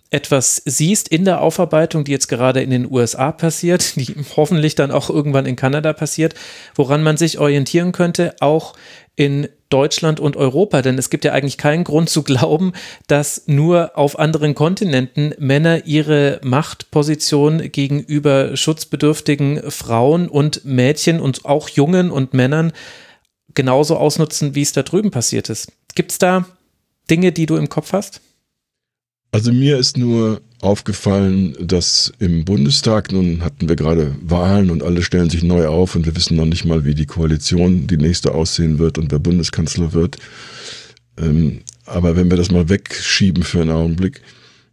etwas siehst in der Aufarbeitung, die jetzt gerade in den USA passiert, die hoffentlich dann auch irgendwann in Kanada passiert, woran man sich orientieren könnte, auch in Deutschland und Europa, denn es gibt ja eigentlich keinen Grund zu glauben, dass nur auf anderen Kontinenten Männer ihre Machtposition gegenüber schutzbedürftigen Frauen und Mädchen und auch Jungen und Männern genauso ausnutzen, wie es da drüben passiert ist. Gibt es da Dinge, die du im Kopf hast? Also mir ist nur aufgefallen, dass im Bundestag, nun hatten wir gerade Wahlen und alle stellen sich neu auf und wir wissen noch nicht mal, wie die Koalition die nächste aussehen wird und wer Bundeskanzler wird. Aber wenn wir das mal wegschieben für einen Augenblick,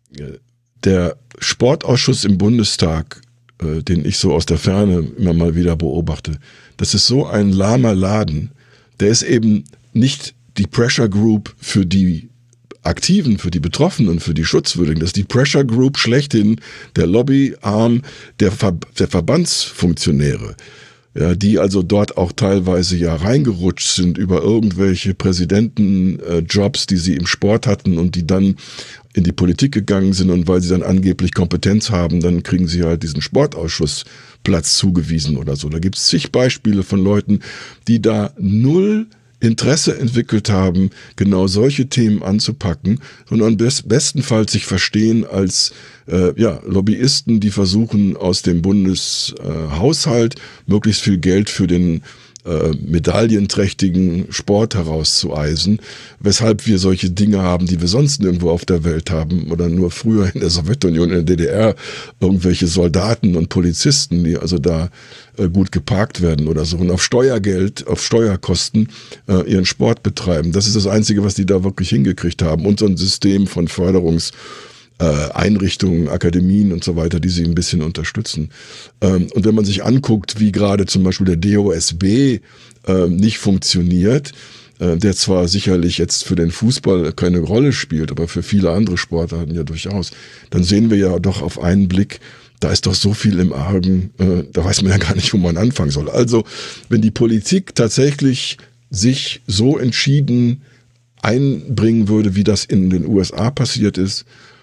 der Sportausschuss im Bundestag, den ich so aus der Ferne immer mal wieder beobachte, das ist so ein lahmer Laden. Der ist eben nicht die Pressure Group für die Aktiven, für die Betroffenen, für die Schutzwürdigen. Das ist die Pressure Group schlechthin, der Lobbyarm der Verbandsfunktionäre, ja, die also dort auch teilweise ja reingerutscht sind über irgendwelche Präsidentenjobs, die sie im Sport hatten und die dann in die Politik gegangen sind und weil sie dann angeblich Kompetenz haben, dann kriegen sie halt diesen Sportausschuss-Platz zugewiesen oder so. Da gibt es zig Beispiele von Leuten, die da null Interesse entwickelt haben, genau solche Themen anzupacken, sondern bestenfalls sich verstehen als Lobbyisten, die versuchen, aus dem Bundeshaushalt möglichst viel Geld für den medaillenträchtigen Sport herauszueisen, weshalb wir solche Dinge haben, die wir sonst nirgendwo auf der Welt haben oder nur früher in der Sowjetunion, in der DDR, irgendwelche Soldaten und Polizisten, die also da gut geparkt werden oder so und auf Steuergeld, auf Steuerkosten ihren Sport betreiben. Das ist das Einzige, was die da wirklich hingekriegt haben und so ein System von Einrichtungen, Akademien und so weiter, die sie ein bisschen unterstützen. Und wenn man sich anguckt, wie gerade zum Beispiel der DOSB nicht funktioniert, der zwar sicherlich jetzt für den Fußball keine Rolle spielt, aber für viele andere Sportarten ja durchaus, dann sehen wir ja doch auf einen Blick, da ist doch so viel im Argen, da weiß man ja gar nicht, wo man anfangen soll. Also, wenn die Politik tatsächlich sich so entschieden einbringen würde, wie das in den USA passiert ist,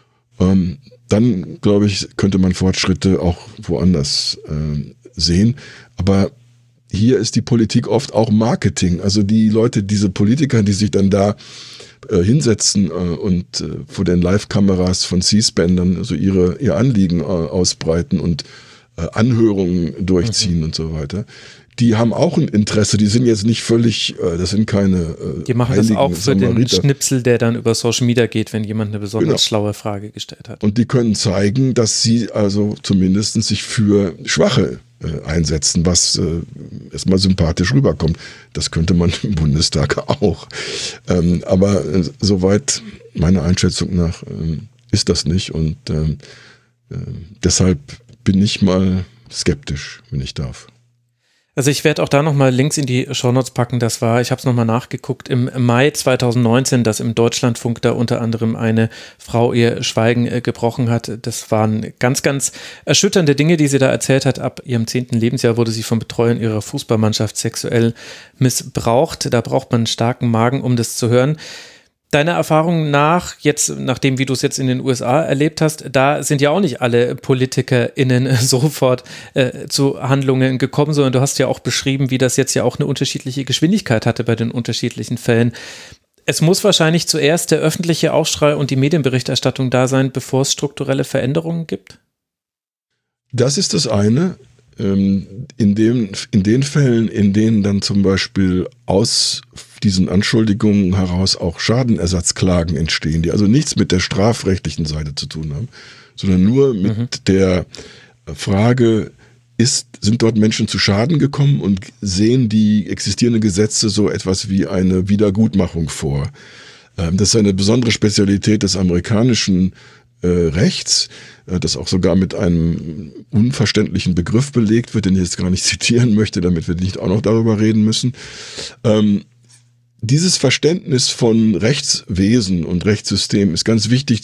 dann, glaube ich, könnte man Fortschritte auch woanders sehen. Aber hier ist die Politik oft auch Marketing. Also die Leute, diese Politiker, die sich dann da hinsetzen und vor den Live-Kameras von C-SPAN dann so ihr Anliegen ausbreiten und Anhörungen durchziehen und so weiter. Die haben auch ein Interesse, die sind jetzt nicht völlig, das sind keine die machen das auch für den Schnipsel, der dann über Social Media geht, wenn jemand eine besonders schlaue Frage gestellt hat. Und die können zeigen, dass sie also zumindest sich für Schwache einsetzen, was erstmal sympathisch rüberkommt. Das könnte man im Bundestag auch. Aber soweit meiner Einschätzung nach ist das nicht und deshalb bin ich mal skeptisch, wenn ich darf. Also ich werde auch da nochmal Links in die Shownotes packen. Das war, ich habe es nochmal nachgeguckt, im Mai 2019, dass im Deutschlandfunk da unter anderem eine Frau ihr Schweigen gebrochen hat. Das waren ganz, ganz erschütternde Dinge, die sie da erzählt hat. Ab ihrem 10. Lebensjahr wurde sie von Betreuern ihrer Fußballmannschaft sexuell missbraucht. Da braucht man einen starken Magen, um das zu hören. Deiner Erfahrung nach, jetzt, nachdem wie du es jetzt in den USA erlebt hast, da sind ja auch nicht alle PolitikerInnen sofort zu Handlungen gekommen, sondern du hast ja auch beschrieben, wie das jetzt ja auch eine unterschiedliche Geschwindigkeit hatte bei den unterschiedlichen Fällen. Es muss wahrscheinlich zuerst der öffentliche Aufschrei und die Medienberichterstattung da sein, bevor es strukturelle Veränderungen gibt? Das ist das eine. In den Fällen, in denen dann zum Beispiel aus diesen Anschuldigungen heraus auch Schadenersatzklagen entstehen, die also nichts mit der strafrechtlichen Seite zu tun haben, sondern nur mit der Frage, sind dort Menschen zu Schaden gekommen und sehen die existierenden Gesetze so etwas wie eine Wiedergutmachung vor. Das ist eine besondere Spezialität des amerikanischen Rechts, das auch sogar mit einem unverständlichen Begriff belegt wird, den ich jetzt gar nicht zitieren möchte, damit wir nicht auch noch darüber reden müssen. Dieses Verständnis von Rechtswesen und Rechtssystem ist ganz wichtig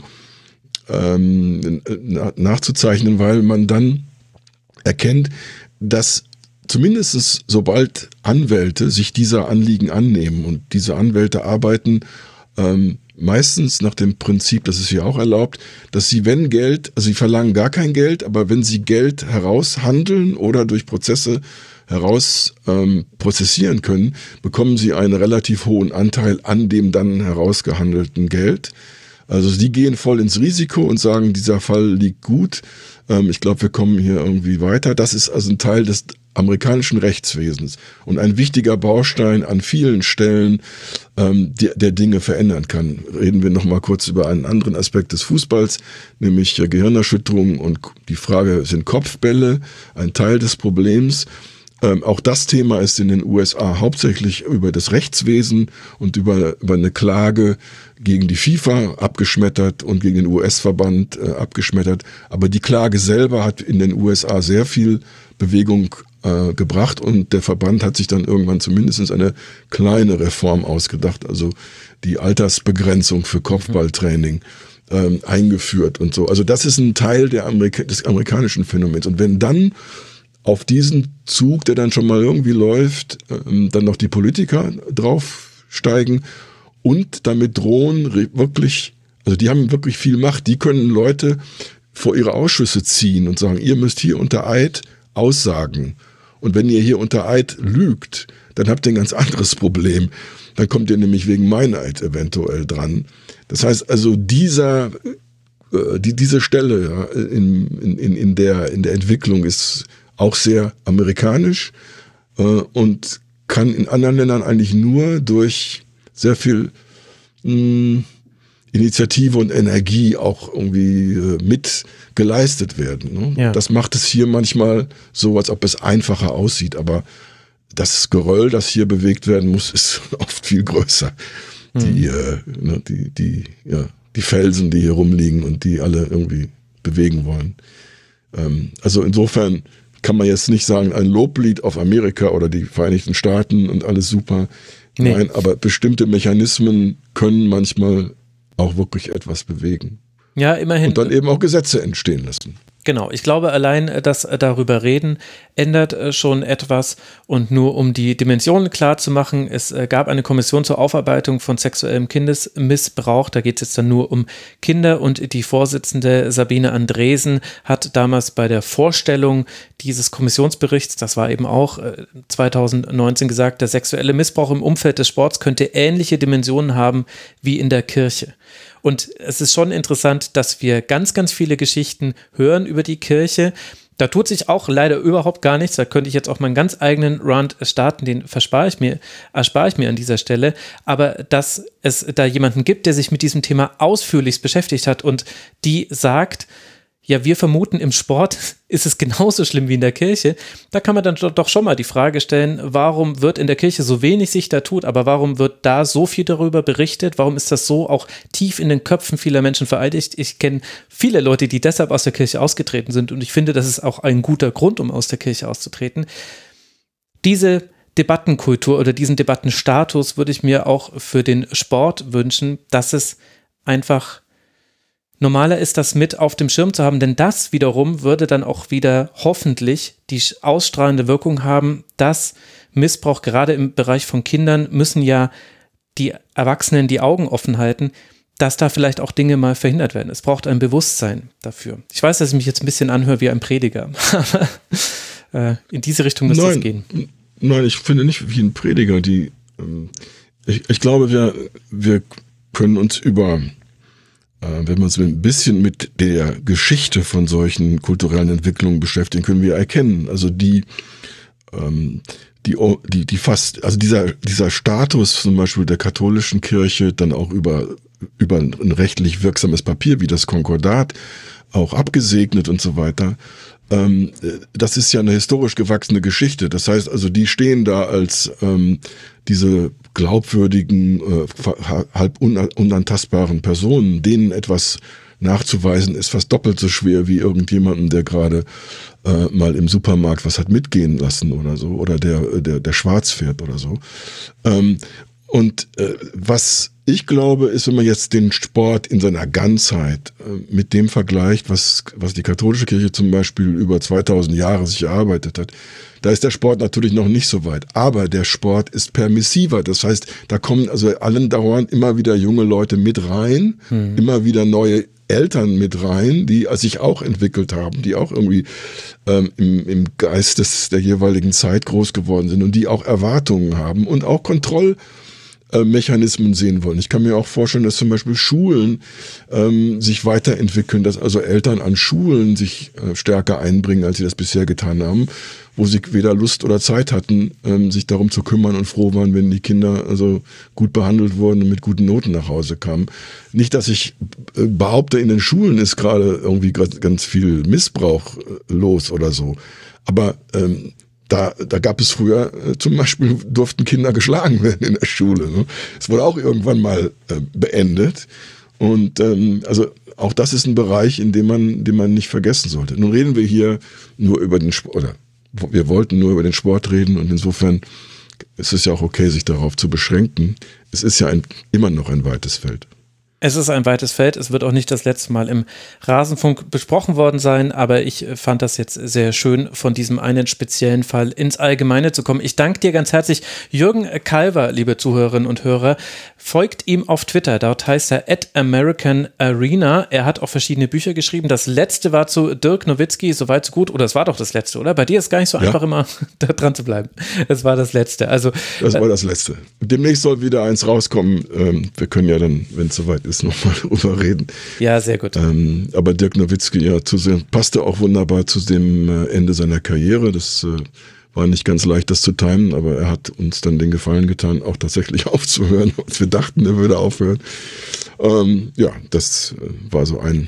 nachzuzeichnen, weil man dann erkennt, dass zumindest sobald Anwälte sich dieser Anliegen annehmen und diese Anwälte arbeiten meistens nach dem Prinzip, das ist hier auch erlaubt, dass sie, wenn Geld, also sie verlangen gar kein Geld, aber wenn sie Geld heraushandeln oder durch Prozesse heraus prozessieren können, bekommen sie einen relativ hohen Anteil an dem dann herausgehandelten Geld. Also die gehen voll ins Risiko und sagen, dieser Fall liegt gut. Ich glaube, wir kommen hier irgendwie weiter. Das ist also ein Teil des amerikanischen Rechtswesens und ein wichtiger Baustein an vielen Stellen, der Dinge verändern kann. Reden wir noch mal kurz über einen anderen Aspekt des Fußballs, nämlich Gehirnerschütterung und die Frage, sind Kopfbälle ein Teil des Problems? Auch das Thema ist in den USA hauptsächlich über das Rechtswesen und über eine Klage gegen die FIFA abgeschmettert und gegen den US-Verband abgeschmettert. Aber die Klage selber hat in den USA sehr viel Bewegung gebracht und der Verband hat sich dann irgendwann zumindest eine kleine Reform ausgedacht, also die Altersbegrenzung für Kopfballtraining eingeführt und so. Also das ist ein Teil des amerikanischen Phänomens. Und wenn dann auf diesen Zug, der dann schon mal irgendwie läuft, dann noch die Politiker draufsteigen und damit drohen wirklich, also die haben wirklich viel Macht, die können Leute vor ihre Ausschüsse ziehen und sagen, ihr müsst hier unter Eid aussagen. Und wenn ihr hier unter Eid lügt, dann habt ihr ein ganz anderes Problem. Dann kommt ihr nämlich wegen Meineid eventuell dran. Das heißt also, diese Stelle ja, in der Entwicklung ist auch sehr amerikanisch und kann in anderen Ländern eigentlich nur durch sehr viel Initiative und Energie auch irgendwie mit geleistet werden. Ne? Ja. Das macht es hier manchmal so, als ob es einfacher aussieht, aber das Geröll, das hier bewegt werden muss, ist oft viel größer. Die Felsen, die hier rumliegen und die alle irgendwie bewegen wollen. Also insofern kann man jetzt nicht sagen, ein Loblied auf Amerika oder die Vereinigten Staaten und alles super. Nee. Nein, aber bestimmte Mechanismen können manchmal auch wirklich etwas bewegen. Ja, immerhin. Und dann eben auch Gesetze entstehen lassen. Genau, ich glaube allein, das darüber reden ändert schon etwas und nur um die Dimensionen klar zu machen, es gab eine Kommission zur Aufarbeitung von sexuellem Kindesmissbrauch, da geht es jetzt dann nur um Kinder und die Vorsitzende Sabine Andresen hat damals bei der Vorstellung dieses Kommissionsberichts, das war eben auch 2019 gesagt, der sexuelle Missbrauch im Umfeld des Sports könnte ähnliche Dimensionen haben wie in der Kirche. Und es ist schon interessant, dass wir ganz, ganz viele Geschichten hören über die Kirche. Da tut sich auch leider überhaupt gar nichts. Da könnte ich jetzt auch meinen ganz eigenen Rant starten, den erspare ich mir an dieser Stelle. Aber dass es da jemanden gibt, der sich mit diesem Thema ausführlichst beschäftigt hat und die sagt, ja, wir vermuten, im Sport ist es genauso schlimm wie in der Kirche. Da kann man dann doch schon mal die Frage stellen, warum wird in der Kirche so wenig sich da tut, aber warum wird da so viel darüber berichtet? Warum ist das so auch tief in den Köpfen vieler Menschen vereidigt? Ich kenne viele Leute, die deshalb aus der Kirche ausgetreten sind und ich finde, das ist auch ein guter Grund, um aus der Kirche auszutreten. Diese Debattenkultur oder diesen Debattenstatus würde ich mir auch für den Sport wünschen, dass es einfach normaler ist, das mit auf dem Schirm zu haben, denn das wiederum würde dann auch wieder hoffentlich die ausstrahlende Wirkung haben, dass Missbrauch, gerade im Bereich von Kindern, müssen ja die Erwachsenen die Augen offen halten, dass da vielleicht auch Dinge mal verhindert werden. Es braucht ein Bewusstsein dafür. Ich weiß, dass ich mich jetzt ein bisschen anhöre wie ein Prediger, aber in diese Richtung müsste es gehen. Nein, ich finde nicht wie ein Prediger. Ich glaube, wir können uns wenn wir uns ein bisschen mit der Geschichte von solchen kulturellen Entwicklungen beschäftigen, können wir erkennen, also dieser Status zum Beispiel der katholischen Kirche dann auch über ein rechtlich wirksames Papier wie das Konkordat auch abgesegnet und so weiter. Das ist ja eine historisch gewachsene Geschichte. Das heißt also, die stehen da als diese glaubwürdigen, halb unantastbaren Personen, denen etwas nachzuweisen ist fast doppelt so schwer wie irgendjemandem, der gerade mal im Supermarkt was hat mitgehen lassen oder so, oder der schwarz fährt oder so. Was ich glaube, ist, wenn man jetzt den Sport in seiner Ganzheit mit dem vergleicht, was die katholische Kirche zum Beispiel über 2000 Jahre sich erarbeitet hat, da ist der Sport natürlich noch nicht so weit. Aber der Sport ist permissiver. Das heißt, da kommen also allen dauernd immer wieder junge Leute mit rein, immer wieder neue Eltern mit rein, die sich auch entwickelt haben, die auch irgendwie im Geist der jeweiligen Zeit groß geworden sind und die auch Erwartungen haben und auch Kontrollmechanismen sehen wollen. Ich kann mir auch vorstellen, dass zum Beispiel Schulen sich weiterentwickeln, dass also Eltern an Schulen sich stärker einbringen, als sie das bisher getan haben, wo sie weder Lust oder Zeit hatten, sich darum zu kümmern und froh waren, wenn die Kinder also gut behandelt wurden und mit guten Noten nach Hause kamen. Nicht, dass ich behaupte, in den Schulen ist gerade irgendwie ganz viel Missbrauch los oder so. Aber da gab es früher, zum Beispiel durften Kinder geschlagen werden in der Schule. Ne? Es wurde auch irgendwann mal beendet. Und also auch das ist ein Bereich, den man nicht vergessen sollte. Nun reden wir hier nur über den Sport, oder wir wollten nur über den Sport reden und insofern ist es ja auch okay, sich darauf zu beschränken. Es ist ja immer noch ein weites Feld. Es ist ein weites Feld. Es wird auch nicht das letzte Mal im Rasenfunk besprochen worden sein, aber ich fand das jetzt sehr schön, von diesem einen speziellen Fall ins Allgemeine zu kommen. Ich danke dir ganz herzlich. Jürgen Kalver, liebe Zuhörerinnen und Hörer, folgt ihm auf Twitter. Dort heißt er @AmericanArena. Er hat auch verschiedene Bücher geschrieben. Das letzte war zu Dirk Nowitzki, soweit so gut. Oder es war doch das letzte, oder? Bei dir ist gar nicht so einfach immer da dran zu bleiben. Es war das letzte. Also, das war das letzte. Demnächst soll wieder eins rauskommen. Wir können ja dann, wenn es soweit ist, nochmal drüber reden. Ja, sehr gut. Aber Dirk Nowitzki passte auch wunderbar zu dem Ende seiner Karriere. Das war nicht ganz leicht, das zu timen, aber er hat uns dann den Gefallen getan, auch tatsächlich aufzuhören, als wir dachten, er würde aufhören. Das war so ein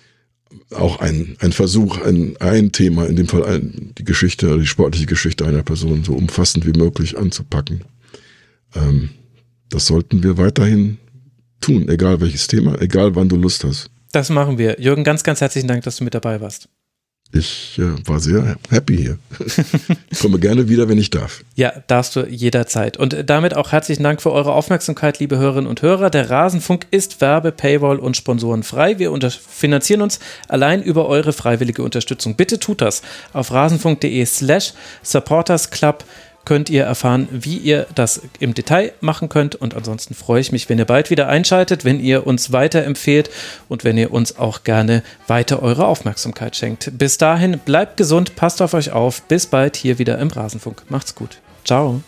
Versuch, ein Thema, in dem Fall die sportliche Geschichte einer Person so umfassend wie möglich anzupacken. Das sollten wir weiterhin tun, egal welches Thema, egal wann du Lust hast. Das machen wir. Jürgen, ganz, ganz herzlichen Dank, dass du mit dabei warst. Ich war sehr happy hier. Ich komme gerne wieder, wenn ich darf. Ja, darfst du jederzeit. Und damit auch herzlichen Dank für eure Aufmerksamkeit, liebe Hörerinnen und Hörer. Der Rasenfunk ist Werbe-, Paywall- und Sponsorenfrei. Wir finanzieren uns allein über eure freiwillige Unterstützung. Bitte tut das. Auf rasenfunk.de/supportersclub könnt ihr erfahren, wie ihr das im Detail machen könnt. Und ansonsten freue ich mich, wenn ihr bald wieder einschaltet, wenn ihr uns weiterempfehlt und wenn ihr uns auch gerne weiter eure Aufmerksamkeit schenkt. Bis dahin, bleibt gesund, passt auf euch auf. Bis bald hier wieder im Rasenfunk. Macht's gut. Ciao.